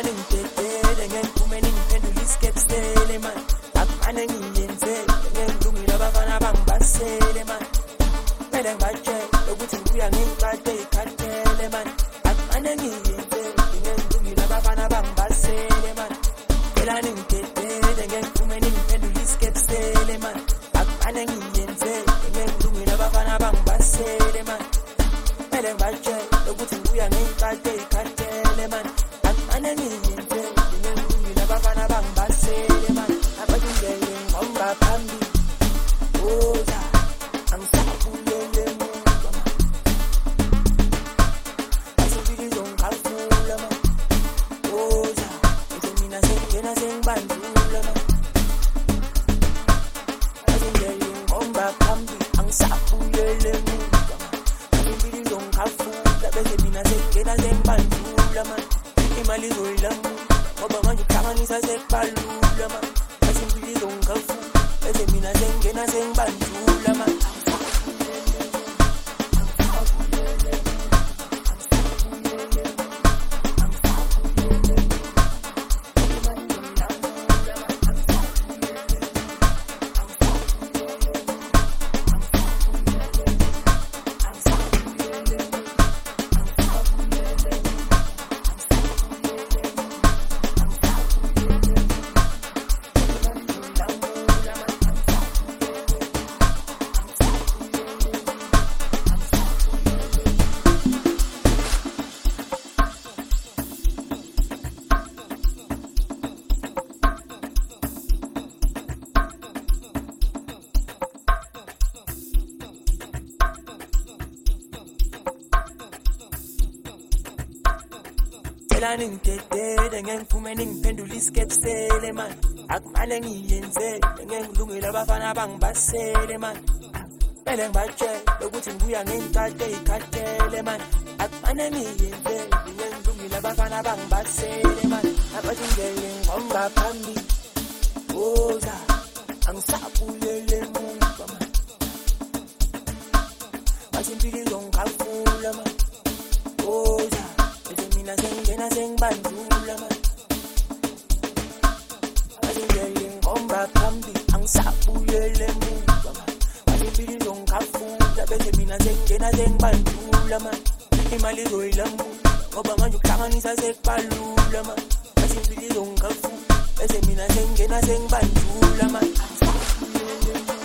ngidedele ngemphume ningiphendula iskepsele man akufane ngiyenzele ngengilungile abafana bangibasele man mele ngibatshele ukuthi ngibuya ngiyikade ikhathele man akufane ngiyenzele ngengilungile abafana bangibasele man phela ngidedele ngemphume ningiphendula iskepsele man akufane ngiyenzele ngengilungile abafana bangibasele man mele ngibatshele ukuthi ngibuya ngiyikade ikhathele man akufane ngiyenzele ngengilungile abafana bangibasele man abadingele ngomba phambili oza angisabulele muntu man asibili zongafula man oza nje mina sengena sengibandlula man abadingele ngomba phambili angisabulele muntu man asibili zongafula bese mina sengena sengibandlula man imali zoyilamu ngoba manje kuhlanganisa sekubalula man asimbili zongafu bese mina sengena sengibandlula man ngidedele ngemphume ningiphendula iskepsele man akumane ngiyenzele ngengilungile abafana bangibasele man mele ngibatshele ukuthi ngibuya ngiyikade ikhathele man akumane ngiyenzele ngengilungile abafana bangibasele man abadingele ngomba phambili oza angisabulele muntu man asimpili zongafula man oza mina sengena sengibandlula man asingele ngomba phambili angisabuyele muntu man asimpili zongafula bese mina sengena sengibandlula man imali zoyilamu ngoba manje kuhlanganisa sekubalula man asimpili zongafula bese mina sengena sengibandlula man